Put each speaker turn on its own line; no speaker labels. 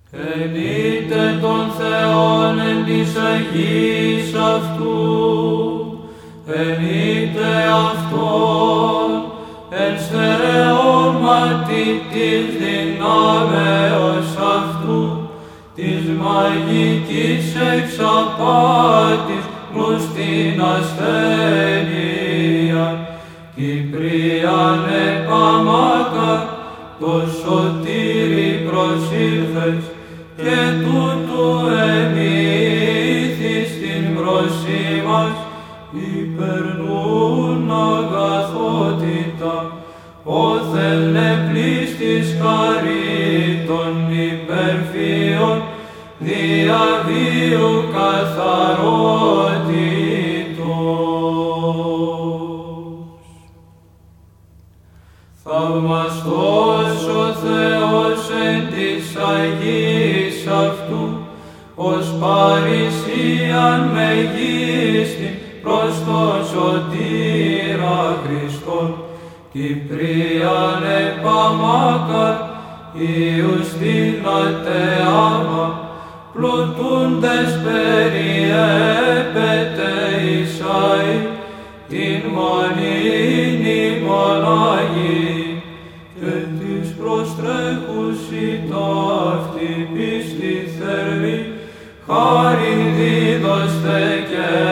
Ενείτε τον Θεόν εν της Αγίας αυτού, ενείτε Αυτόν εν στερεώματι της δυνάμεως αυτού, της μαγικής εξαπάτης προς την ασθένεια, Κυπρίαν επαμάκα, το σωτήρι προσήλθες, και τούτου εμήθης την προσή μας, υπερνούν αγαθότητα, όθεν επλήστης χαρίτων υπερφύων, διαβίου καθαρότητος. Θαυμαστός ο Θεός εν της Αγίας αυτού, ως παρησίαν μεγίστην προς τον σωτήρα Χριστόν, Κυπρίαν επαμάκαρ, Υιούς δύναται άμα, πλουτούντες περιέπεται Ισαΐ, την μονήν ημών Αγίη, και της προστρέχουσι ταύτη πίστη θερμή, χάριν δίδωστε και